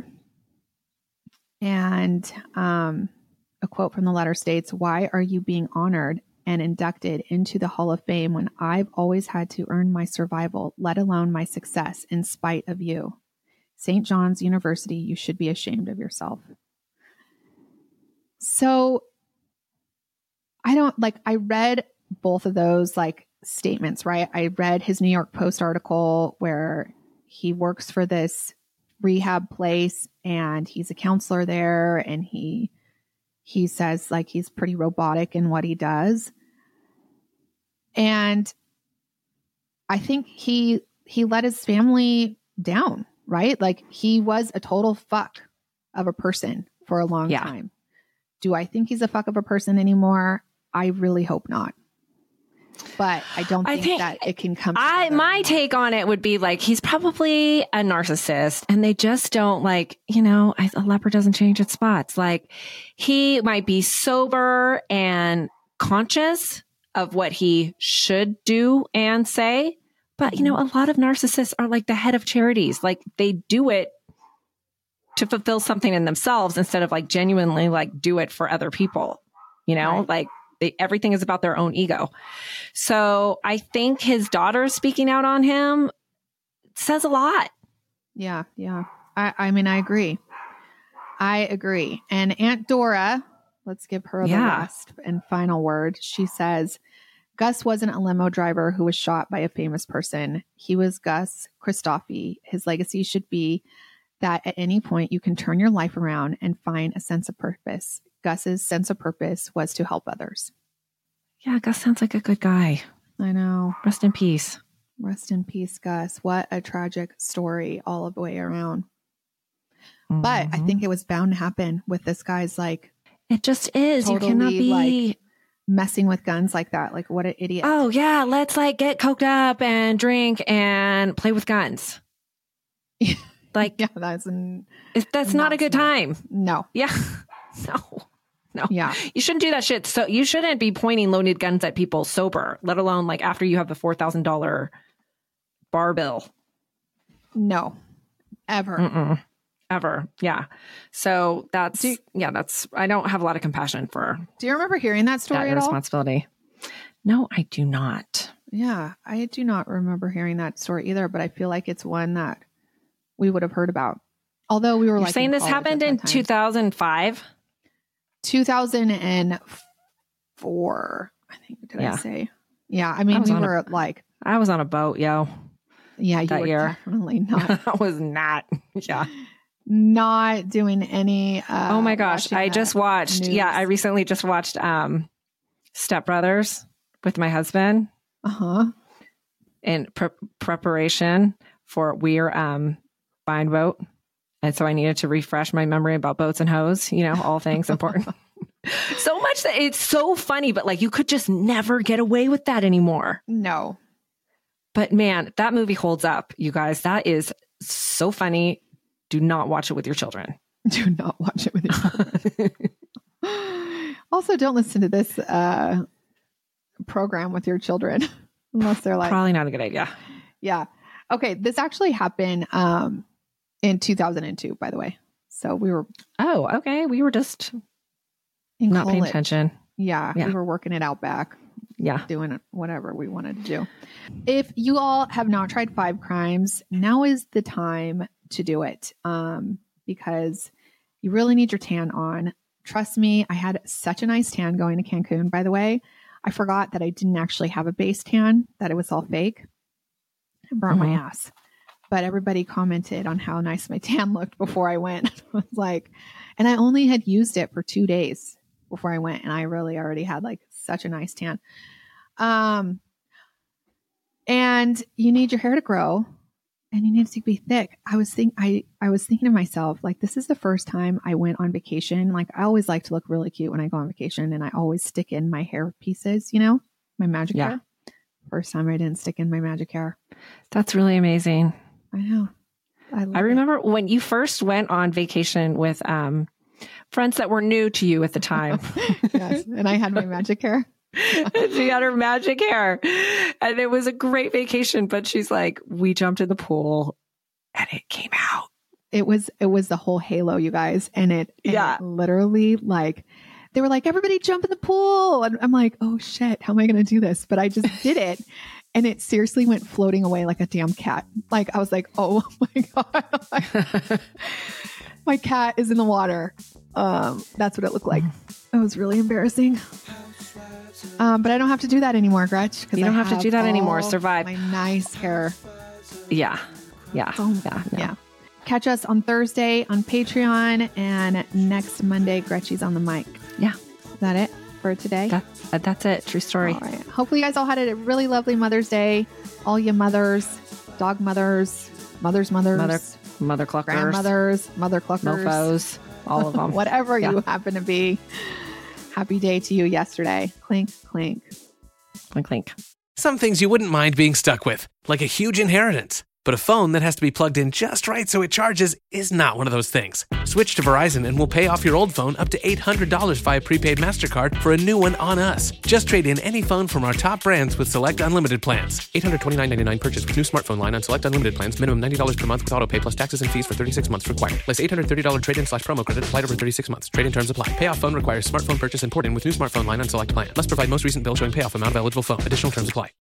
And um, a quote from the letter states, "Why are you being honored and inducted into the Hall of Fame when I've always had to earn my survival, let alone my success, in spite of you? Saint John's University, you should be ashamed of yourself." So I don't like, I read both of those like statements, right? I read his New York Post article where he works for this rehab place and he's a counselor there, and he he says like he's pretty robotic in what he does. And I think he he let his family down, right? Like he was a total fuck of a person for a long yeah. time. Do I think he's a fuck of a person anymore? I really hope not. But I don't think, I think that it can come. I my anymore. take on it would be like he's probably a narcissist, and they just don't like, you know, a leopard doesn't change its spots. Like he might be sober and conscious of what he should do and say, but you know, a lot of narcissists are like the head of charities. Like they do it to fulfill something in themselves instead of like genuinely like do it for other people. You know, right. like. They, everything is about their own ego. So I think his daughter speaking out on him says a lot. Yeah. Yeah. I, I mean, I agree. I agree. And Aunt Dora, let's give her the yeah. last and final word. She says, Gus wasn't a limo driver who was shot by a famous person. He was Gus Christoffy. His legacy should be that at any point you can turn your life around and find a sense of purpose. Gus's sense of purpose was to help others. Yeah, Gus sounds like a good guy. I know. Rest in peace. Rest in peace, Gus. What a tragic story all the way around. Mm-hmm. But I think it was bound to happen with this guy's like... It just is. Totally, you cannot be... like, messing with guns like that. Like, what an idiot. Oh, yeah. Let's like get coked up and drink and play with guns. Like... yeah, that's... An, that's not, not a good smart. time. No. Yeah. No. No. Yeah. You shouldn't do that shit. So you shouldn't be pointing loaded guns at people sober, let alone like after you have the four thousand dollars bar bill. No. Ever. Mm-mm. Ever. Yeah. So that's, you, yeah, that's, I don't have a lot of compassion for. Do you remember hearing that story that at responsibility? All? No, I do not. Yeah. I do not remember hearing that story either, but I feel like it's one that we would have heard about. Although we were You're like saying this happened in two thousand five? two thousand four, I think. Did yeah. I say? Yeah. I mean, I we were a, like, I was on a boat, yo. Yeah. You that were year. Definitely not. I was not. Yeah. Not doing any. Uh, oh my gosh. I just watched. News. Yeah. I recently just watched um, Step Brothers with my husband. Uh huh. In pre- preparation for we're, um, buying a boat. And so I needed to refresh my memory about boats and hoes, you know, all things important. So much that it's so funny, but like you could just never get away with that anymore. No. But man, that movie holds up, you guys. That is so funny. Do not watch it with your children. Do not watch it with your children. Also, don't listen to this uh, program with your children unless they're like... Probably not a good idea. Yeah. Okay. This actually happened um, in two thousand two, by the way. So we were... Oh, okay. We were just in not paying college. attention. Yeah, Yeah. We were working it out back. Yeah. Doing whatever we wanted to do. If you all have not tried Five Crimes, now is the time to do it um, because you really need your tan on. Trust me, I had such a nice tan going to Cancun, by the way. I forgot that I didn't actually have a base tan, that it was all fake. I burnt Mhm. my ass. But everybody commented on how nice my tan looked before I went. I was like, and I only had used it for two days before I went. And I really already had like such a nice tan. Um, and you need your hair to grow and you need it to be thick. I was think I, I was thinking to myself, like, this is the first time I went on vacation. Like I always like to look really cute when I go on vacation and I always stick in my hair pieces, you know, my magic Yeah. hair. First time I didn't stick in my magic hair. That's really amazing. I know. I, love I it. remember when you first went on vacation with um, friends that were new to you at the time. Yes. And I had my magic hair. She had her magic hair and it was a great vacation, but she's like, we jumped in the pool and it came out. It was, it was the whole halo, you guys. And it, and Yeah. it literally like, they were like, everybody jump in the pool. And I'm like, oh shit, how am I going to do this? But I just did it. And it seriously went floating away like a damn cat. Like, I was like, oh my God. My cat is in the water. Um, that's what it looked like. It was really embarrassing. Um, but I don't have to do that anymore, Gretch. 'cause You don't I have to do that anymore. all Survive. My nice hair. Yeah. Yeah. Oh, yeah. no. Yeah. Catch us on Thursday on Patreon, and next Monday, Gretchy's on the mic. Yeah. Is that it for today? That, uh, that's it. True story. All right. Hopefully, you guys all had a really lovely Mother's Day. All you mothers, dog mothers, mothers, mothers, Mother, mother cluckers, grandmothers, mother cluckers, mofos, all of them. whatever Yeah. you happen to be. Happy day to you yesterday. Clink, clink. Clink, clink. Some things you wouldn't mind being stuck with, like a huge inheritance. But a phone that has to be plugged in just right so it charges is not one of those things. Switch to Verizon and we'll pay off your old phone up to eight hundred dollars via prepaid MasterCard for a new one on us. Just trade in any phone from our top brands with select unlimited plans. eight hundred twenty-nine dollars and ninety-nine cents purchase with new smartphone line on select unlimited plans. Minimum ninety dollars per month with auto pay plus taxes and fees for thirty-six months required. Less eight hundred thirty dollars trade-in slash promo credit applied over thirty-six months. Trade-in terms apply. Payoff phone requires smartphone purchase and port in with new smartphone line on select plan. Must provide most recent bill showing payoff amount of eligible phone. Additional terms apply.